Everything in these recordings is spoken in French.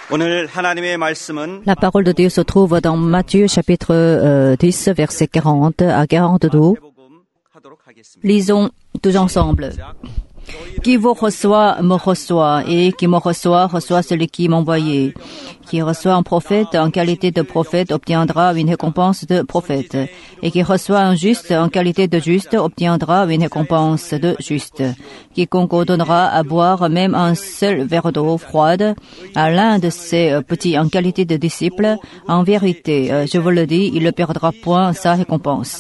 La parole de Dieu se trouve dans Matthieu chapitre 10, versets 40 à 42. Lisons tous ensemble. Qui vous reçoit, me reçoit, et qui me reçoit, reçoit celui qui m'a envoyé. Qui reçoit un prophète en qualité de prophète obtiendra une récompense de prophète. Et qui reçoit un juste en qualité de juste obtiendra une récompense de juste. Quiconque donnera à boire même un seul verre d'eau froide à l'un de ses petits en qualité de disciple, en vérité, je vous le dis, il ne perdra point sa récompense.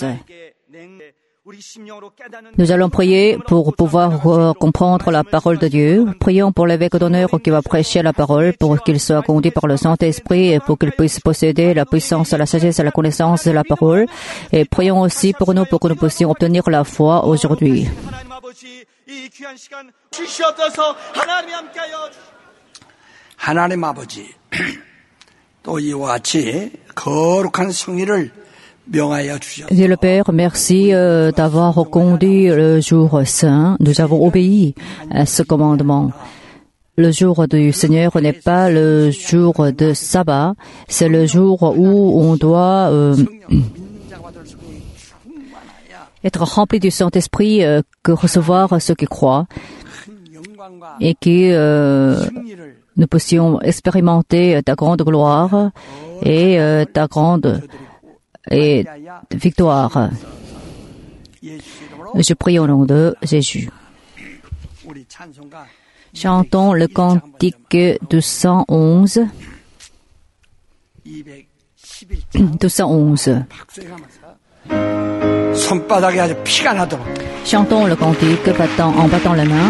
Nous allons prier pour pouvoir comprendre la parole de Dieu. Prions pour l'évêque d'honneur qui va prêcher la parole, pour qu'il soit conduit par le Saint-Esprit et pour qu'il puisse posséder la puissance, la sagesse et la connaissance de la parole. Et prions aussi pour nous, pour que nous puissions obtenir la foi aujourd'hui. 하나님 아버지, 또 이와 같이 거룩한 성리를 Dieu le Père, merci d'avoir conduit le jour saint. Nous avons obéi à ce commandement. Le jour du Seigneur n'est pas le jour de sabbat, c'est le jour où on doit être rempli du Saint-Esprit, que recevoir ceux qui croient, et que nous puissions expérimenter ta grande gloire et ta grande victoire. Je prie au nom de Jésus. Chantons le cantique 211. 211. Chantons le cantique en battant la main.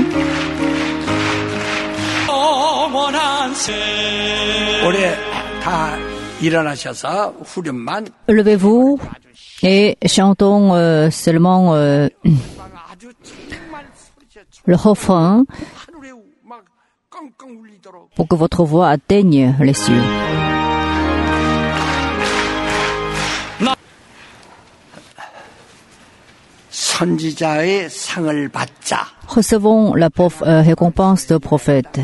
Levez-vous et chantons seulement le refrain pour que votre voix atteigne les cieux. Recevons la récompense de prophète.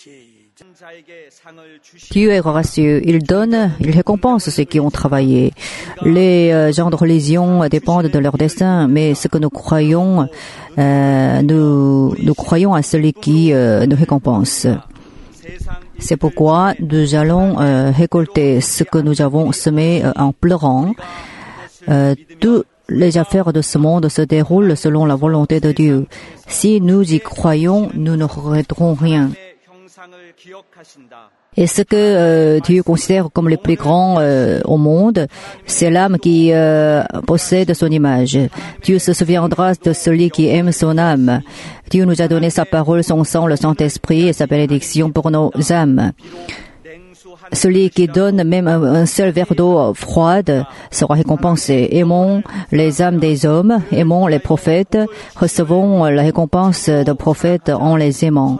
Dieu est gracieux, il donne, il récompense ceux qui ont travaillé. Les gens de religion dépendent de leur destin, mais ce que nous croyons, nous croyons à celui qui nous récompense. C'est pourquoi nous allons récolter ce que nous avons semé en pleurant. Toutes les affaires de ce monde se déroulent selon la volonté de Dieu. Si nous y croyons, nous ne regretterons rien. Et ce que Dieu considère comme le plus grand au monde, c'est l'âme qui possède son image. Dieu se souviendra de celui qui aime son âme. Dieu nous a donné sa parole, son sang, le Saint-Esprit et sa bénédiction pour nos âmes. Celui qui donne même un seul verre d'eau froide sera récompensé. Aimons les âmes des hommes, aimons les prophètes, recevons la récompense des prophètes en les aimant.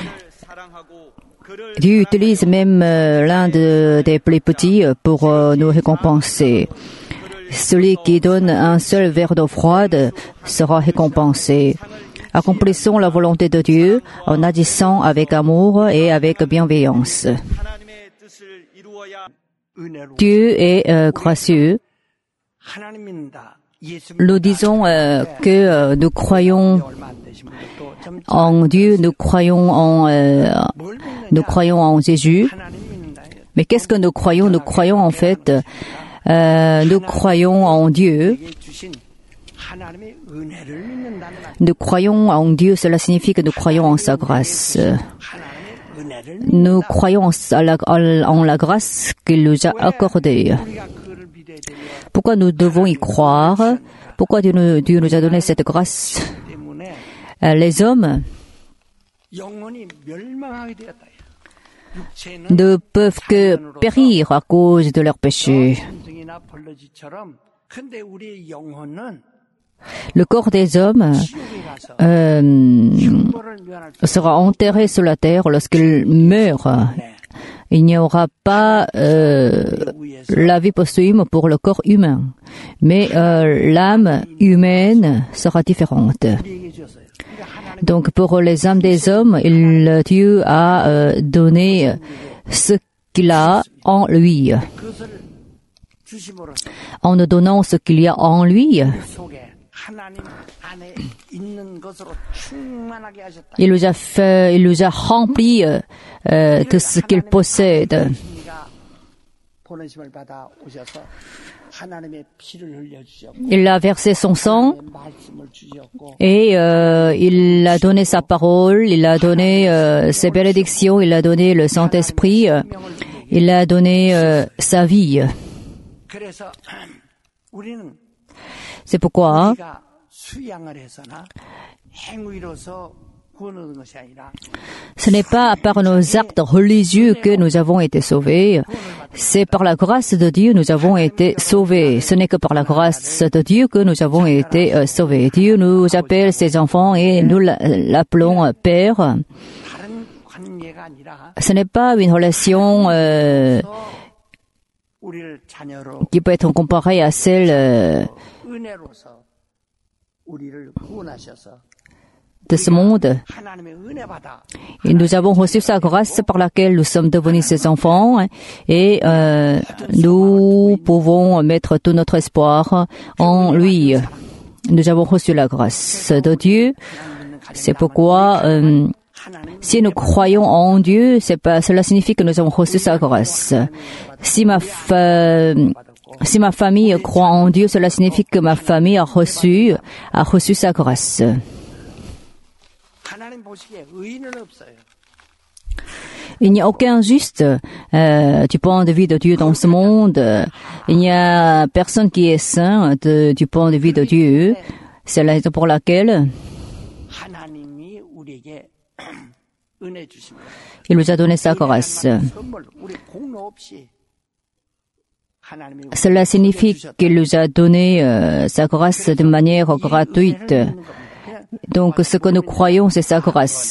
Dieu utilise même l'un des plus petits pour nous récompenser. Celui qui donne un seul verre d'eau froide sera récompensé. Accomplissons la volonté de Dieu en agissant avec amour et avec bienveillance. Dieu est gracieux. Nous disons que nous croyons en Dieu, nous croyons en Jésus. Mais qu'est-ce que nous croyons? Nous croyons en fait, nous croyons en Dieu. Nous croyons en Dieu, cela signifie que nous croyons en sa grâce. Nous croyons en la grâce qu'il nous a accordée. Pourquoi nous devons y croire? Pourquoi Dieu nous a donné cette grâce? Les hommes ne peuvent que périr à cause de leurs péchés. Le corps des hommes sera enterré sous la terre lorsqu'il meurt. Il n'y aura pas la vie posthume pour le corps humain, mais l'âme humaine sera différente. Donc pour les âmes des hommes, Dieu a donné ce qu'il a en lui. 그것을 주심으로써 En nous donnant ce qu'il y a en lui, 속에 하나님 안에 있는 것으로 충만하게 하셨다. il nous a rempli de ce qu'il possède. 예수님과 보내심을 받아 오셔서 하나님의 피를 흘려주셨고 Il a versé son sang 말씀을 주셨고 et il a donné sa parole, il a donné ses bénédictions, il a donné le Saint-Esprit, il a donné sa vie. 그래서 우리는 C'est pourquoi 우리가 수양을 해서나 행위로서 구원하는 것이 아니라 ce n'est pas par nos actes religieux que nous avons été sauvés, c'est par la grâce de Dieu que nous avons été sauvés. Ce n'est que par la grâce de Dieu que nous avons été sauvés. Dieu nous appelle ses enfants et nous l'appelons Père. 다른 관계가 아니라 Ce n'est pas une relation 우리를 자녀로 qui peut être comparée à celle 은혜로서 우리를 구원하셔서 de ce monde. 하나님의 은혜 받아 Et nous avons reçu sa grâce par laquelle nous sommes devenus ses enfants et nous pouvons mettre tout notre espoir en lui. Nous avons reçu la grâce de Dieu. C'est pourquoi si nous croyons en Dieu, cela signifie que nous avons reçu sa grâce. Si ma famille croit en Dieu, cela signifie que ma famille a reçu sa grâce. 하나님 보시기에 의인은 없어요. Il n'y a aucun juste du point de vue de Dieu dans ce monde. Il n'y a personne qui est saint du point de vue de Dieu. C'est la raison pour laquelle 하나님이 우리에게 은혜 주십니다. il nous a donné sa grâce. 선물 우리 공로 없이 하나님이 Cela signifie qu'il nous a donné sa grâce de manière gratuite. Donc ce que nous croyons, c'est sa grâce.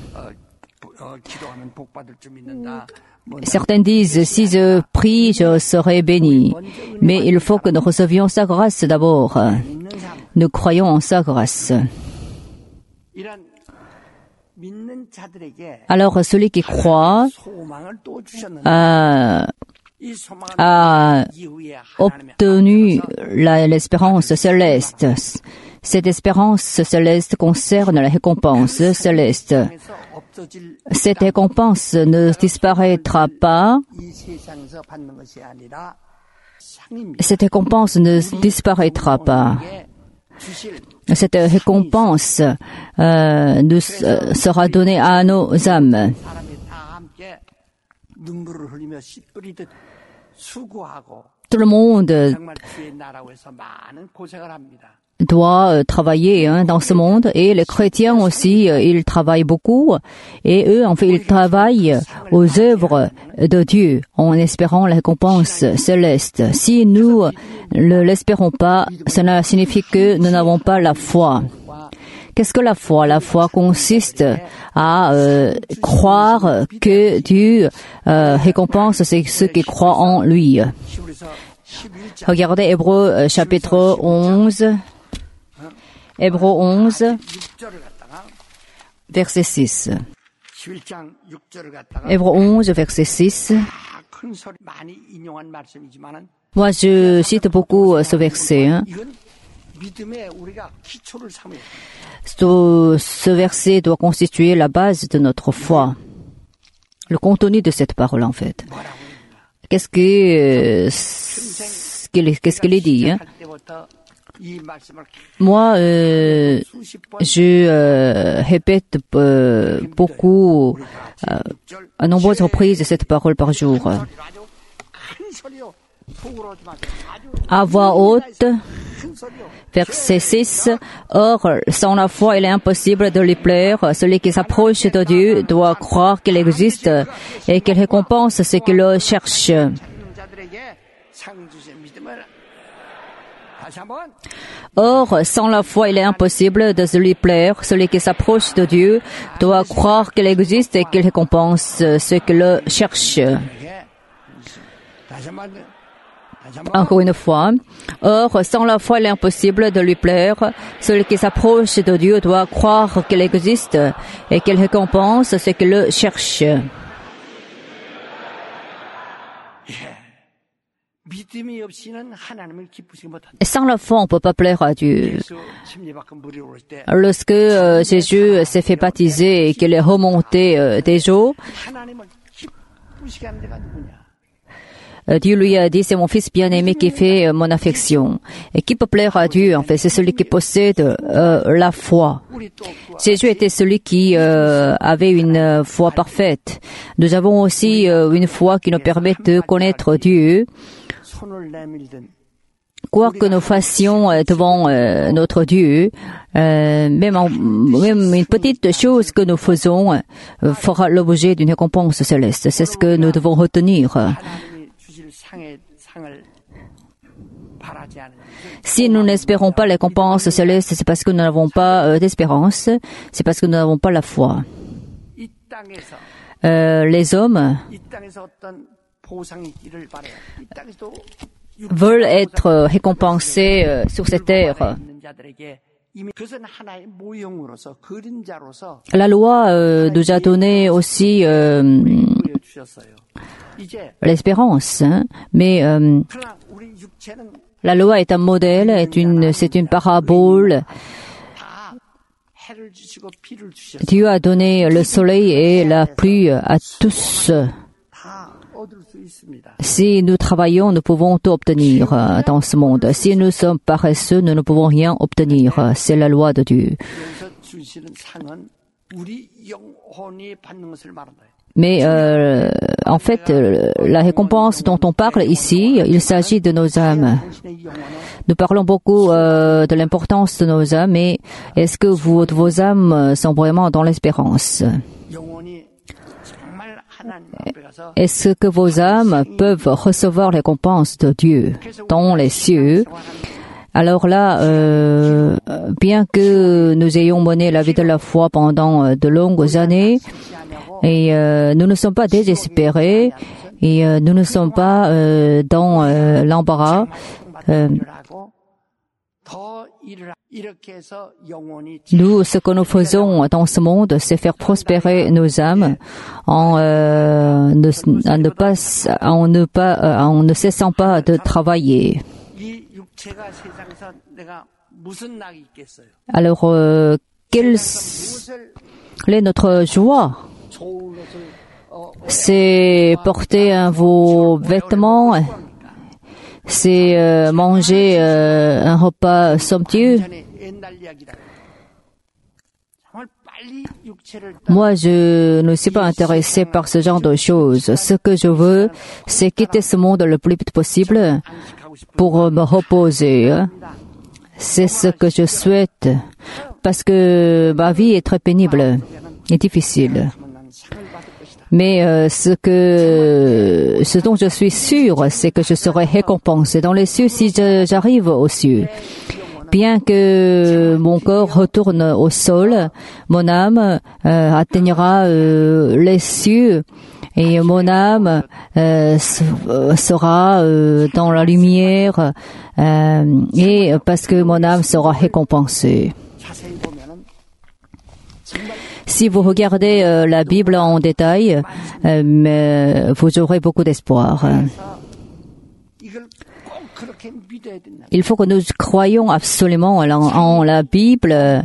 기도하면 복 받을 줄 믿는다. Certains disent, si je prie, je serai béni. Mais il faut que nous recevions sa grâce d'abord. Nous croyons en sa grâce. 이런 믿는 자들에게 Alors celui qui croit 소망을 또 주셨는데 이 소망은 a 이후에 하나님의 obtenu l'espérance céleste. Cette espérance céleste concerne la récompense céleste. 세상에서 없어질 Cette récompense ne disparaîtra pas. 이 세상에서 받는 것이 아니라 상입니다. Cette récompense ne disparaîtra pas. 주실 Cette récompense nous sera donnée à nos âmes. 사람이 다 함께 눈물을 흘리며 씨 뿌리듯 수고하고 Tout le monde 정말 주의 나라고 해서 많은 고생을 합니다. doit travailler dans ce monde et les chrétiens aussi, ils travaillent beaucoup et eux, en fait, ils travaillent aux œuvres de Dieu en espérant la récompense céleste. Si nous ne l'espérons pas, cela signifie que nous n'avons pas la foi. Qu'est-ce que la foi? La foi consiste à croire que Dieu récompense ceux qui croient en lui. Regardez Hébreux chapitre 11. Hébreux 11, 6절을 갖다가 verset 6. 11장 6절을 갖다가 Hébreux 11, verset 6. 큰 소리 많이 인용한 말씀이지만은 Moi, je cite beaucoup ce verset. 이건 믿음에 우리가 기초를 삼아야 돼요. Ce verset doit constituer la base de notre foi. Le contenu de cette parole, en fait. Qu'est-ce qu'il est dit? Moi, je répète beaucoup, à nombreuses reprises, cette parole par jour. À voix haute, verset 6. Or, sans la foi, il est impossible de lui plaire. Celui qui s'approche de Dieu doit croire qu'il existe et qu'il récompense ceux qui le cherchent. Or, sans la foi, il est impossible de lui plaire. Celui qui s'approche de Dieu doit croire qu'il existe et qu'il récompense ceux qui le cherchent. Encore une fois. Or, sans la foi, il est impossible de lui plaire. Celui qui s'approche de Dieu doit croire qu'il existe et qu'il récompense ceux qui le cherchent. 믿음이 없이는 하나님을 기쁘시게 못한다. Sans la foi, on ne peut pas plaire à Dieu. 예수 침례받고 물이 오를 때 Lorsque Jésus s'est fait baptiser et qu'il est remonté des eaux, 하나님을 기쁘시게 하는 데가 누구냐? Dieu lui a dit, c'est mon fils bien-aimé qui fait mon affection. Et qui peut plaire à Dieu, en fait, c'est celui qui possède la foi. 우리 또 Jésus était celui qui avait une foi parfaite. Nous avons aussi une foi qui nous permet de connaître Dieu. 손을 내밀든 Quoi que nous fassions devant notre Dieu, même une petite chose que nous faisons fera l'objet d'une récompense céleste. C'est ce que nous devons retenir. 하나님이 주실 상을 바라지 않는 Si nous n'espérons pas les récompenses célestes, c'est parce que nous n'avons pas d'espérance, c'est parce que nous n'avons pas la foi. 이 땅에서 Les hommes 이 땅에서 어떤 보상이 있기를 바래요. 이 땅에서도 veulent être récompensés sur cette terre. 있는 자들에게 이미 그것은 하나의 모형으로서 그림자로서 La loi nous a donné aussi 보여주셨어요. 이제 l'espérance, hein, mais 그러나 우리 육체는 la loi est un modèle, c'est une parabole. 다 해를 주시고 비를 주셨어요. Dieu a donné le soleil et la pluie à tous. 다 얻을 수 있습니다. Si nous travaillons, nous pouvons tout obtenir dans ce monde. Si nous sommes paresseux, nous ne pouvons rien obtenir. C'est la loi de Dieu. 여기서 주시는 상은 우리 영혼이 받는 것을 말한다. Mais en fait, la récompense dont on parle ici, il s'agit de nos âmes. 당신의 영혼은 Nous parlons beaucoup de l'importance de nos âmes, mais est-ce que vos âmes sont vraiment dans l'espérance? 영혼이 정말 하나님 앞에 가서 Est-ce que vos âmes peuvent recevoir les récompenses de Dieu dans les cieux? Alors là, bien que nous ayons mené la vie de la foi pendant de longues années, et nous ne sommes pas désespérés, et nous ne sommes pas dans l'embarras, 하고 더 일을 이렇게 해서 영혼이 nous, ce que nous faisons dans ce monde, c'est faire prospérer nos âmes en ne cessant pas de travailler. 이 육체가 세상에서 내가 무슨 낙이 있겠어요? Alors, quelle 무엇을 est notre joie? 좋은 것을 C'est porter un beau vêtement, c'est manger un repas somptueux. 전에 옛날 이야기다. 정말 빨리 육체를 Moi, je ne suis pas intéressé par ce genre de choses. Ce que je veux, c'est quitter ce monde le plus vite possible 안식하고 싶은 pour me reposer. C'est ce que je souhaite, parce que ma vie est très pénible et difficile. 난 상을 받을 것이다. Mais ce dont je suis sûr, c'est que je serai récompensé dans les cieux si j'arrive aux cieux. Bien que mon corps retourne au sol, mon âme atteignera les cieux et mon âme sera dans la lumière et parce que mon âme sera récompensée. 자세히 보면은 정말 Si vous regardez la Bible en détail, vous aurez beaucoup d'espoir. 이걸 꼭 그렇게 믿어야 된다. Il faut que nous croyions absolument en la Bible.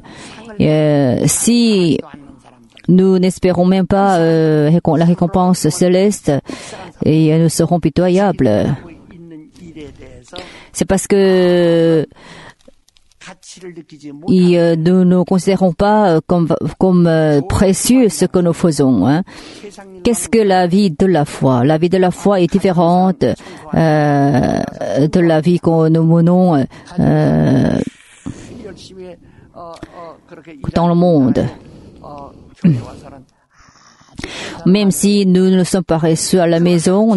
Si 않는 사람들. nous n'espérons même pas la récompense céleste, et nous serons pitoyables. 하고 있는 일에 대해서 C'est parce que 가치를 느끼지 못. nous ne considérons pas comme précieux ce que nous faisons. Hein. 세상 일 Qu'est-ce que la vie de la foi? La vie de la foi est différente de la vie que nous menons 열심히 그렇게 dans le monde. 교회 와서는 Même si nous sommes paresseux à la maison,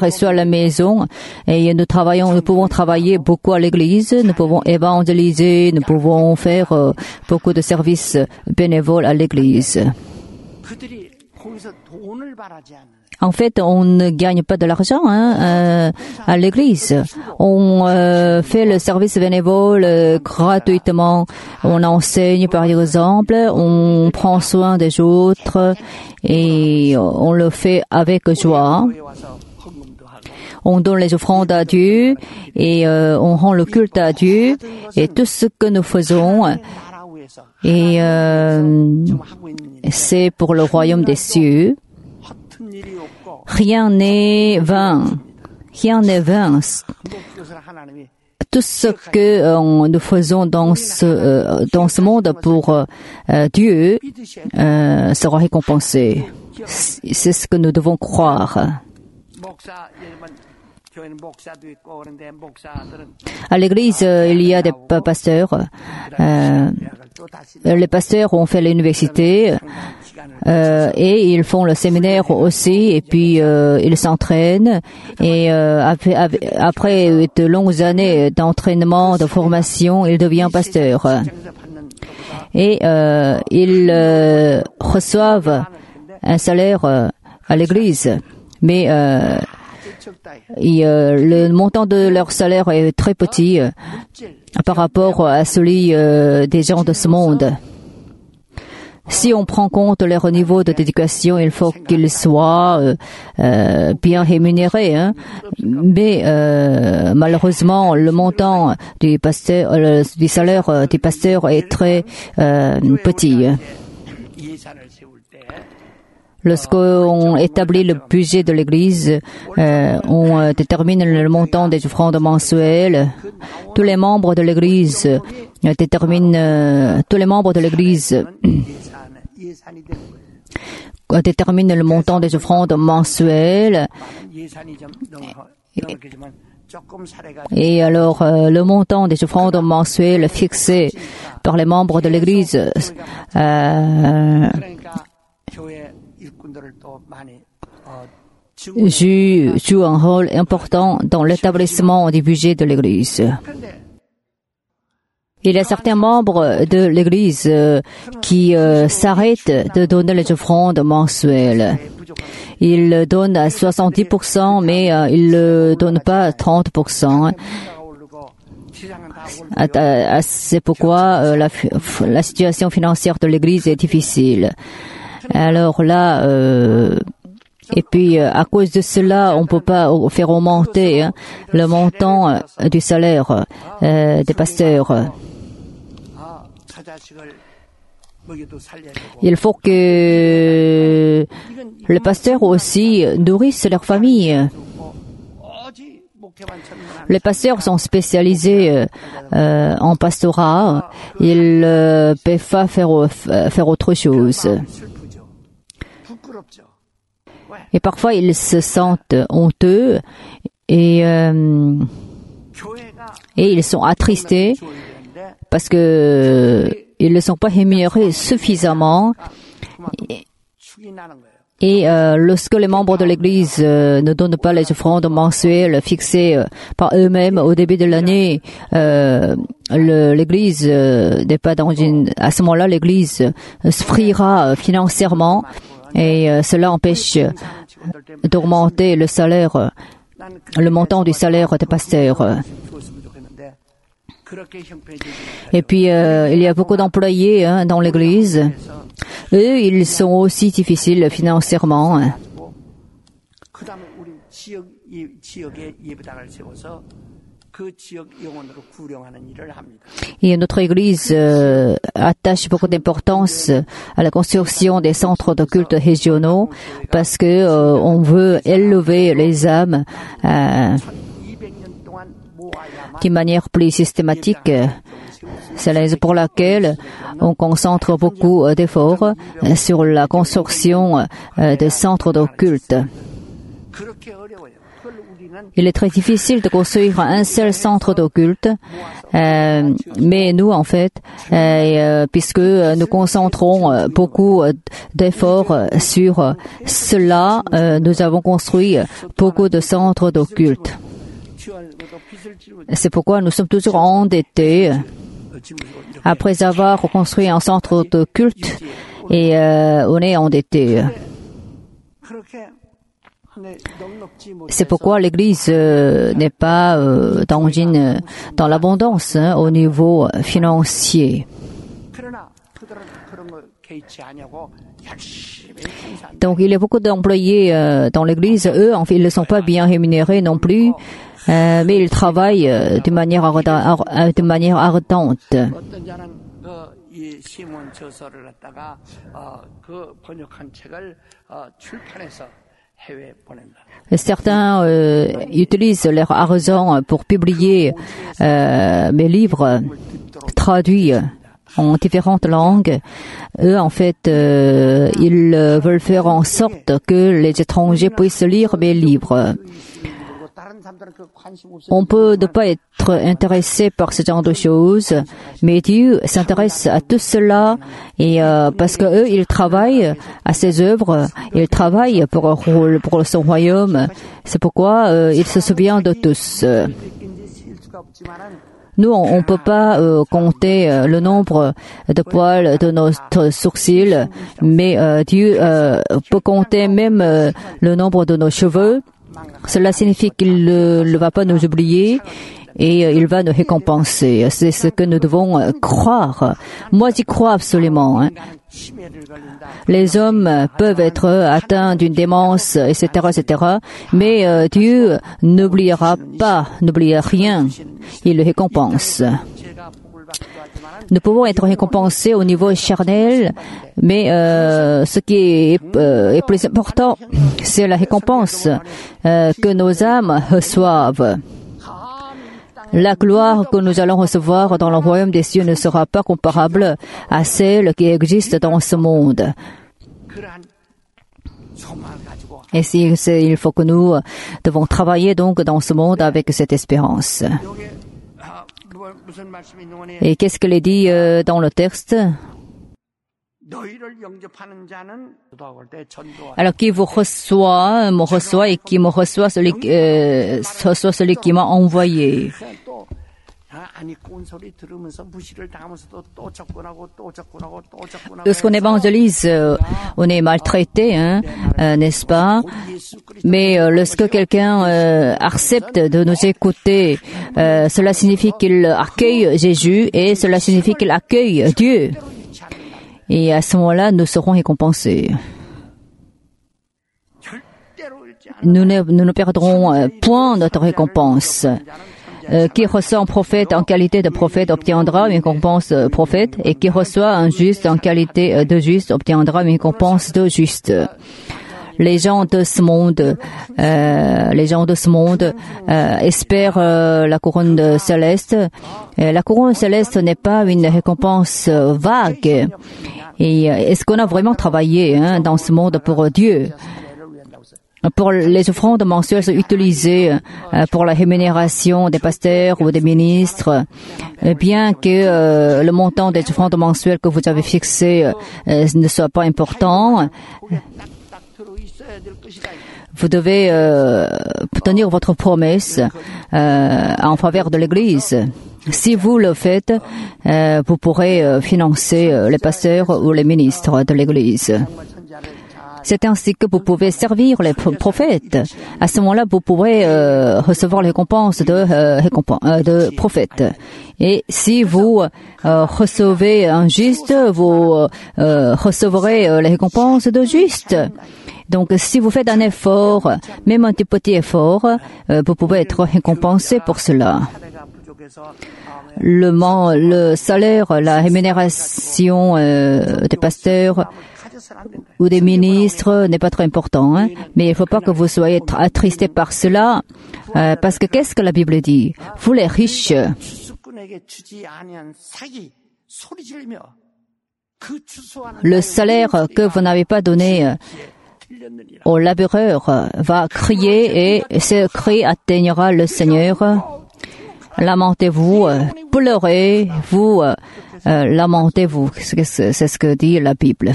et nous pouvons travailler beaucoup à l'église, nous pouvons évangéliser, nous pouvons faire beaucoup de services bénévoles à l'église. 그들이 거기서 돈을 바라지 않는. En fait, on ne gagne pas de l'argent à l'église. On fait le service bénévole gratuitement. On enseigne par exemple, on prend soin des autres et on le fait avec joie. 교회 와서 헌금도 하고 on donne les offrandes à Dieu et on rend le culte à Dieu et tout ce que nous faisons et c'est pour le royaume des cieux. Rien n'est vain. Rien n'est vain. Tout ce que nous faisons dans ce monde pour Dieu sera récompensé. C'est ce que nous devons croire. À l'église, il y a des pasteurs. Les pasteurs ont fait l'université et ils font le séminaire aussi et puis ils s'entraînent et après de longues années d'entraînement, de formation, ils deviennent pasteurs. Et ils reçoivent un salaire à l'église, mais le montant de leur salaire est très petit par rapport à celui des gens de ce monde. Si on prend compte leur niveau de d'éducation, il faut qu'ils soient bien rémunérés. Hein. Mais malheureusement, le montant du salaire du pasteur est très petit. Lorsqu'on établit le budget de l'Église, on détermine le montant des offrandes mensuelles. Tous les membres de l'Église déterminent le montant des offrandes mensuelles. Et alors, le montant des offrandes mensuelles fixé par les membres de l'Église joue un rôle important dans l'établissement du budget de l'Église. Il y a certains membres de l'Église qui s'arrêtent de donner les offrandes mensuelles. Ils donnent à 70%, mais ils ne donnent pas à 30%. C'est pourquoi la situation financière de l'Église est difficile. Alors là, et puis à cause de cela, on ne peut pas faire augmenter le montant du salaire des pasteurs. Il faut que les pasteurs aussi nourrissent leur famille. Les pasteurs sont spécialisés en pastorat. Ils ne peuvent pas faire autre chose. Et parfois, ils se sentent honteux et ils sont attristés parce que ils ne sont pas rémunérés suffisamment. Et lorsque les membres de l'Église ne donnent pas les offrandes mensuelles fixées par eux-mêmes au début de l'année, l'Église n'est pas à ce moment-là, l'Église souffrira financièrement et cela empêche d'augmenter le montant du salaire des pasteurs. Et puis, il y a beaucoup d'employés dans l'Église. Eux, ils sont aussi difficiles financièrement. Et notre Église attache beaucoup d'importance à la construction des centres de culte régionaux parce que on veut élever les âmes d'une manière plus systématique. C'est la raison pour laquelle on concentre beaucoup d'efforts sur la construction des centres de culte. Il est très difficile de construire un seul centre de culte, mais nous, en fait, puisque nous concentrons beaucoup d'efforts sur cela, nous avons construit beaucoup de centres de culte. C'est pourquoi nous sommes toujours endettés après avoir construit un centre de culte et on est endettés. C'est pourquoi l'Église n'est pas dans l'abondance au niveau financier. Donc il y a beaucoup d'employés dans l'église, eux, en fait, ils ne sont pas bien rémunérés non plus, mais ils travaillent de manière ardente. Certains utilisent leur argent pour publier mes livres traduits en différentes langues. Eux, en fait, ils veulent faire en sorte que les étrangers puissent lire mes livres. On peut ne pas être intéressé par ce genre de choses, mais Dieu s'intéresse à tout cela et parce que eux, ils travaillent à ses œuvres, ils travaillent pour son royaume. C'est pourquoi il se souvient de tous. Nous, on ne peut pas compter le nombre de poils de notre sourcils, mais Dieu peut compter même le nombre de nos cheveux. Cela signifie qu'il ne va pas nous oublier et il va nous récompenser. C'est ce que nous devons croire. Moi, j'y crois absolument. Les hommes peuvent être atteints d'une démence, etc., etc., mais Dieu n'oubliera pas, n'oubliera rien. Il le récompense. Nous pouvons être récompensés au niveau charnel, mais ce qui est plus important, c'est la récompense que nos âmes reçoivent. La gloire que nous allons recevoir dans le royaume des cieux ne sera pas comparable à celle qui existe dans ce monde. Et il faut que nous devons travailler donc dans ce monde avec cette espérance. Et qu'est-ce qu'il est dit dans le texte? Alors qui vous reçoit, me reçoit et qui me reçoit celui qui m'a envoyé. Lorsqu'on évangélise, on est maltraité, n'est-ce pas? Mais lorsque quelqu'un accepte de nous écouter, cela signifie qu'il accueille Jésus et cela signifie qu'il accueille Dieu. Et à ce moment-là, nous serons récompensés. Nous ne perdrons point notre récompense. Qui reçoit un prophète en qualité de prophète obtiendra une récompense de prophète, et qui reçoit un juste en qualité de juste obtiendra une récompense de juste. Les gens de ce monde espèrent la couronne céleste. La couronne céleste n'est pas une récompense vague. Et est-ce qu'on a vraiment travaillé dans ce monde pour Dieu? Pour les offrandes mensuelles sont utilisées pour la rémunération des pasteurs ou des ministres, bien que le montant des offrandes mensuelles que vous avez fixé ne soit pas important. Vous devez tenir votre promesse en faveur de l'Église. Si vous le faites, vous pourrez financer les pasteurs ou les ministres de l'Église. C'est ainsi que vous pouvez servir les prophètes. À ce moment-là, vous pourrez recevoir les récompenses de prophètes. Et si vous recevez un juste, vous recevrez les récompenses de juste. Donc, si vous faites un effort, même un petit effort, vous pouvez être récompensé pour cela. Le salaire, la rémunération des pasteurs ou des ministres n'est pas très important, mais il ne faut pas que vous soyez attristés par cela, parce que qu'est-ce que la Bible dit? Vous les riches, le salaire que vous n'avez pas donné au laboureur va crier et ce cri atteignera le Seigneur. Lamentez-vous, pleurez-vous, lamentez-vous. C'est ce que dit la Bible.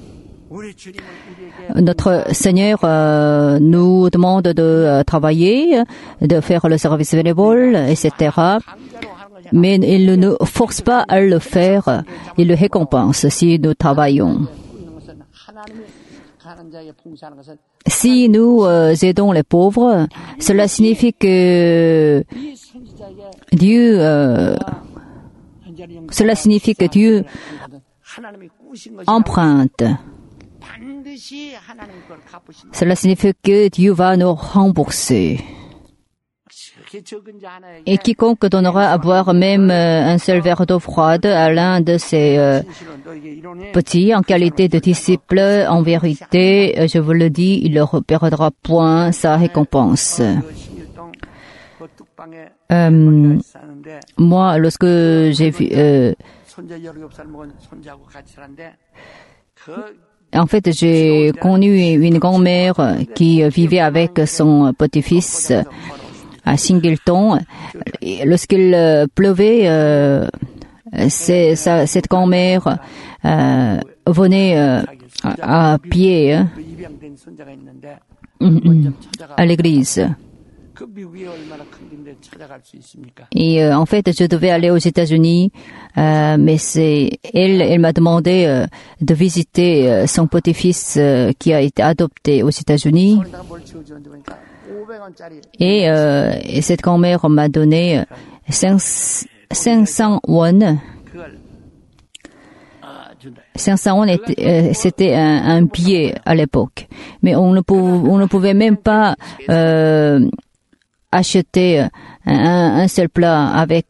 Notre Seigneur nous demande de travailler, de faire le service bénévole, etc. Mais il ne nous force pas à le faire. Il le récompense si nous travaillons. Si nous aidons les pauvres, cela signifie que Dieu empreinte. Cela signifie que Dieu va nous rembourser. Et quiconque donnera à boire même un seul verre d'eau froide à l'un de ses petits en qualité de disciple, en vérité, je vous le dis, il ne perdra point sa récompense. Moi, lorsque j'ai vu... en fait, j'ai connu une grand-mère qui vivait avec son petit-fils à Singleton. Lorsqu'il pleuvait, cette grand-mère venait à pied à l'église. Et en fait, je devais aller aux États-Unis, mais elle m'a demandé de visiter son petit-fils qui a été adopté aux États-Unis. Et cette grand-mère m'a donné 500 won. 500 won, c'était un billet à l'époque. Mais on ne pouvait même pas acheter un seul plat avec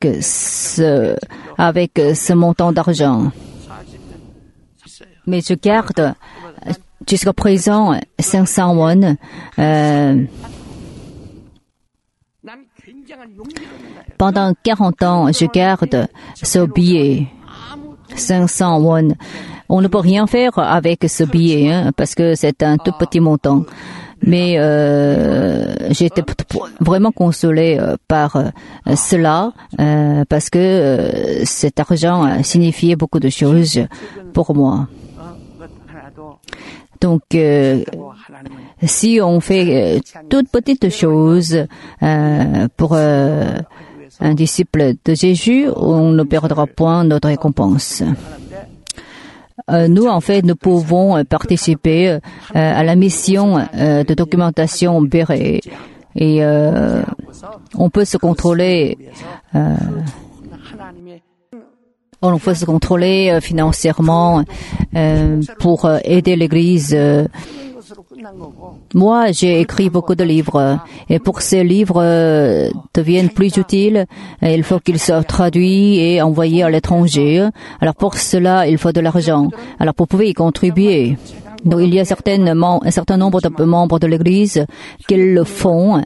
ce montant d'argent. Mais je garde jusqu'à présent 500 won. Pendant 40 ans, je garde ce billet, 500 won. On ne peut rien faire avec ce billet, parce que c'est un tout petit montant. Mais j'étais vraiment consolée par cela, parce que cet argent signifiait beaucoup de choses pour moi. Donc, si on fait toutes petites choses pour un disciple de Jésus, on ne perdra point notre récompense. Nous, en fait, nous pouvons participer à la mission de documentation Béret et on peut se contrôler. On peut se contrôler financièrement pour aider l'Église. Moi, j'ai écrit beaucoup de livres et pour ces livres deviennent plus utiles, il faut qu'ils soient traduits et envoyés à l'étranger. Alors pour cela, il faut de l'argent. Alors vous pouvez y contribuer. Donc il y a un certain nombre de membres de l'Église qui le font.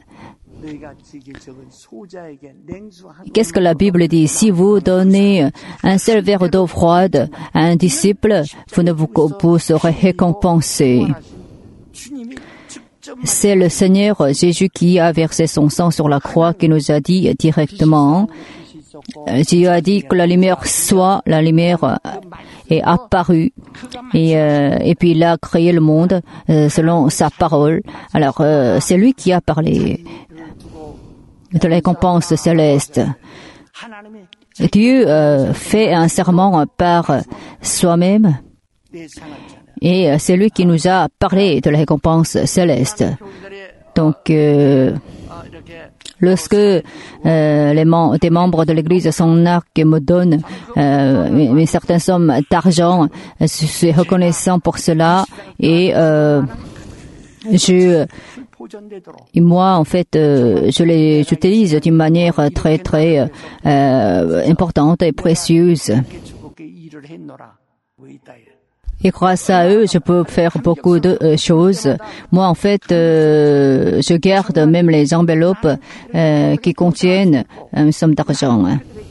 Qu'est-ce que la Bible dit? Si vous donnez un seul verre d'eau froide à un disciple, vous serez récompensé. C'est le Seigneur Jésus qui a versé son sang sur la croix qui nous a dit directement. Jésus a dit que la lumière soit, la lumière est apparue et puis il a créé le monde selon sa parole. Alors c'est lui qui a parlé de la récompense céleste. Dieu fait un serment par soi-même et c'est lui qui nous a parlé de la récompense céleste. Donc, lorsque des membres de l'Église Son-Arc me donnent une certaine somme d'argent, je suis reconnaissant pour cela et moi, en fait, j'utilise d'une manière très, très importante et précieuse. Et grâce à eux, je peux faire beaucoup de choses. Moi, en fait, je garde même les enveloppes qui contiennent une somme d'argent.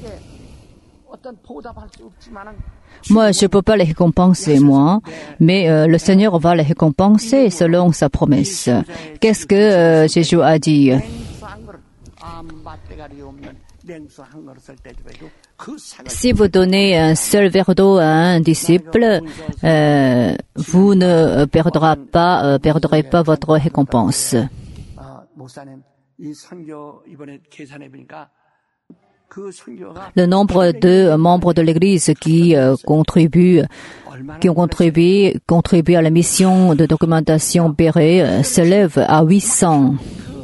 Moi, je ne peux pas les récompenser, moi, mais le Seigneur va les récompenser selon sa promesse. Qu'est-ce que Jésus a dit? Si vous donnez un seul verre d'eau à un disciple, vous ne perdrez pas votre récompense. Le nombre de membres de l'Église qui ont contribué à la mission de documentation Béret s'élève à 800.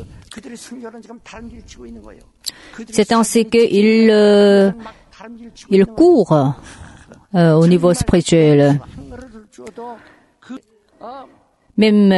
C'est ainsi qu'ils courent au niveau spirituel. Même,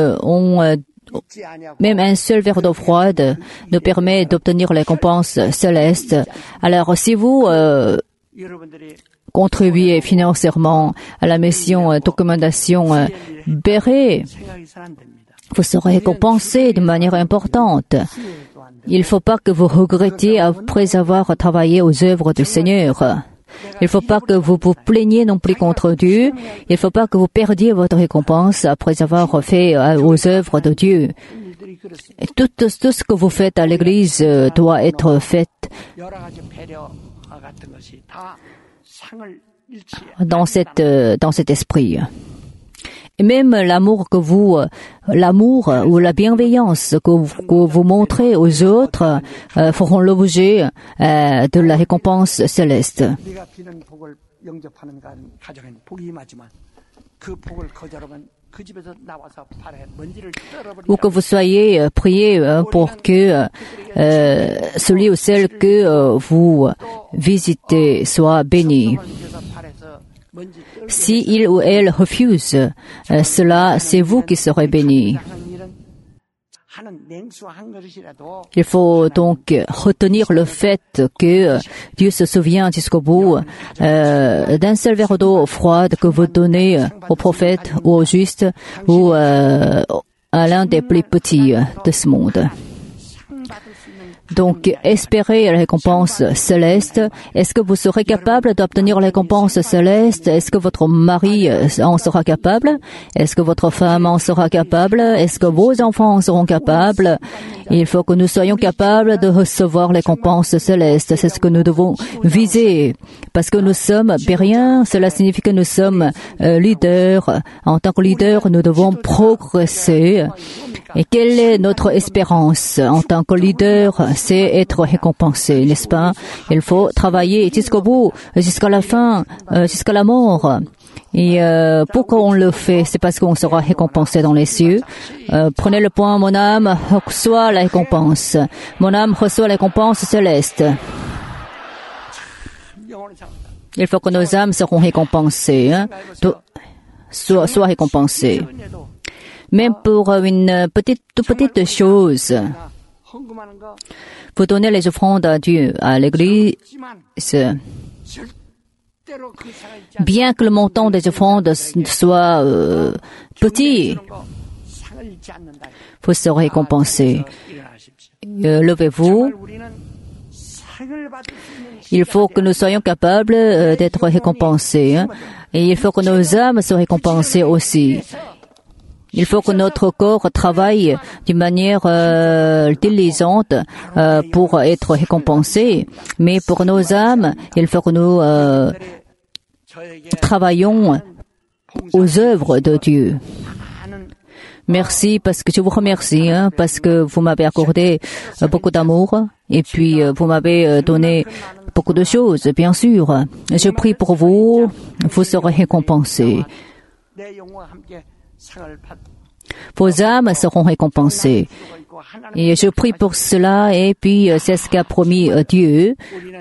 même un seul verre d'eau froide nous permet d'obtenir les récompenses célestes. Alors, si vous contribuez financièrement à la mission documentation Béret, vous serez récompensé de manière importante. Il ne faut pas que vous regrettiez après avoir travaillé aux œuvres du Seigneur. Il ne faut pas que vous vous plaigniez non plus contre Dieu. Il ne faut pas que vous perdiez votre récompense après avoir fait aux œuvres de Dieu. Et tout ce que vous faites à l'Église doit être fait dans cet esprit. Et même l'amour ou la bienveillance que vous montrez aux autres feront l'objet de la récompense céleste. Ou que vous soyez prié pour que celui ou celle que vous visitez soit béni. Si il ou elle refuse cela, c'est vous qui serez bénis. Il faut donc retenir le fait que Dieu se souvient jusqu'au bout d'un seul verre d'eau froide que vous donnez au prophète ou au juste ou à l'un des plus petits de ce monde. Donc, espérez la récompense céleste. Est-ce que vous serez capable d'obtenir la récompense céleste? Est-ce que votre mari en sera capable? Est-ce que votre femme en sera capable? Est-ce que vos enfants en seront capables? Il faut que nous soyons capables de recevoir les récompenses célestes. C'est ce que nous devons viser. Parce que nous sommes bériens, cela signifie que nous sommes leaders. En tant que leaders, nous devons progresser. Et quelle est notre espérance en tant que leader? C'est être récompensé, n'est-ce pas? Il faut travailler jusqu'au bout, jusqu'à la fin, jusqu'à la mort. Et pourquoi on le fait? C'est parce qu'on sera récompensé dans les cieux. Prenez le point, mon âme reçoit la récompense. Mon âme reçoit la récompense céleste. Il faut que nos âmes seront récompensées, soient récompensées. Même pour une toute petite chose. Vous donnez les offrandes à Dieu, à l'Église. Bien que le montant des offrandes soit petit, vous serez récompensé. Levez-vous. Il faut que nous soyons capables d'être récompensés. Et il faut que nos âmes soient récompensées aussi. Il faut que notre corps travaille d'une manière diligente pour être récompensé. Mais pour nos âmes, il faut que nous travaillons aux œuvres de Dieu. Merci, parce que je vous remercie, parce que vous m'avez accordé beaucoup d'amour et puis vous m'avez donné beaucoup de choses, bien sûr. Je prie pour vous, vous serez récompensés. Vos âmes seront récompensées. Et je prie pour cela, et puis c'est ce qu'a promis Dieu.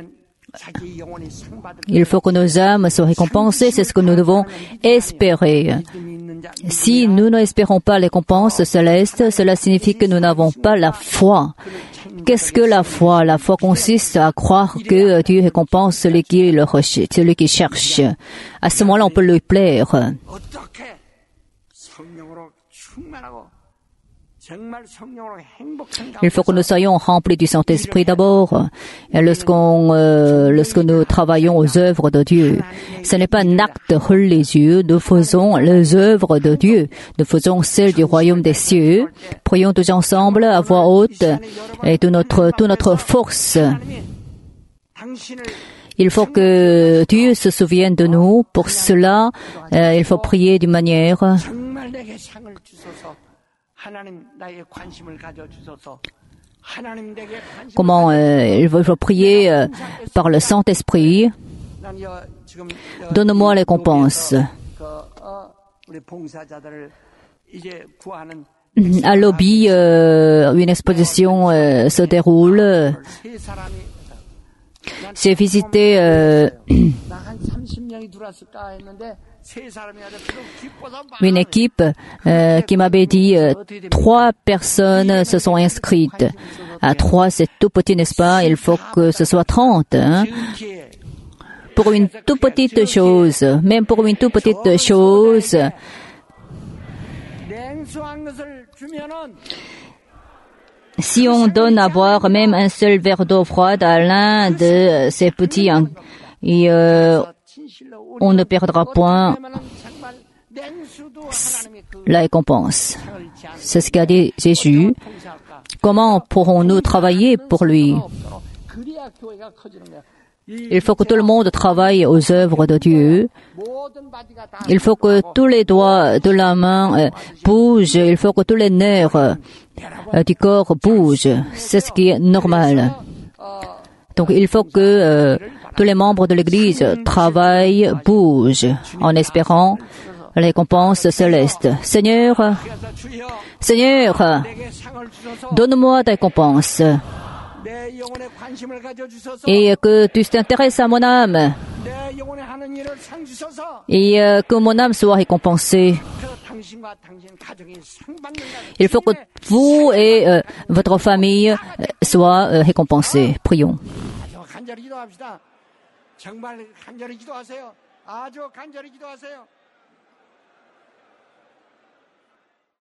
Il faut que nos âmes soient récompensées, c'est ce que nous devons espérer. Si nous n'espérons pas les récompenses célestes, cela signifie que nous n'avons pas la foi. Qu'est-ce que la foi? La foi consiste à croire que Dieu récompense celui qui le recherche, celui qui cherche. À ce moment-là, on peut lui plaire. Il faut que nous soyons remplis du Saint-Esprit d'abord. Et lorsque nous travaillons aux œuvres de Dieu, ce n'est pas un acte religieux. Nous faisons les œuvres de Dieu. Nous faisons celles du royaume des cieux. Prions tous ensemble à voix haute et toute notre force. Il faut que Dieu se souvienne de nous. Pour cela, il faut prier d'une manière comment il faut prier par le Saint-Esprit. Donne-moi les récompenses. À Lobby, une exposition se déroule. J'ai visité une équipe qui m'avait dit 3 personnes se sont inscrites. À 3, c'est tout petit, n'est-ce pas? Il faut que ce soit 30. Hein? Pour une toute petite chose, même pour une toute petite chose, si on donne à boire même un seul verre d'eau froide à l'un de ces petits, et on ne perdra point la récompense. C'est ce qu'a dit Jésus. Comment pourrons-nous travailler pour lui? Il faut que tout le monde travaille aux œuvres de Dieu. Il faut que tous les doigts de la main bougent. Il faut que tous les nerfs du corps bougent. C'est ce qui est normal. Donc il faut que tous les membres de l'Église travaillent, bougent, en espérant la récompense céleste. Seigneur, donne-moi ta récompense. Et que tu t'intéresses à mon âme. Et que mon âme soit récompensée. Il faut que vous et votre famille soient récompensés. Prions. 정말 간절히 기도하세요. 아주 간절히 기도하세요.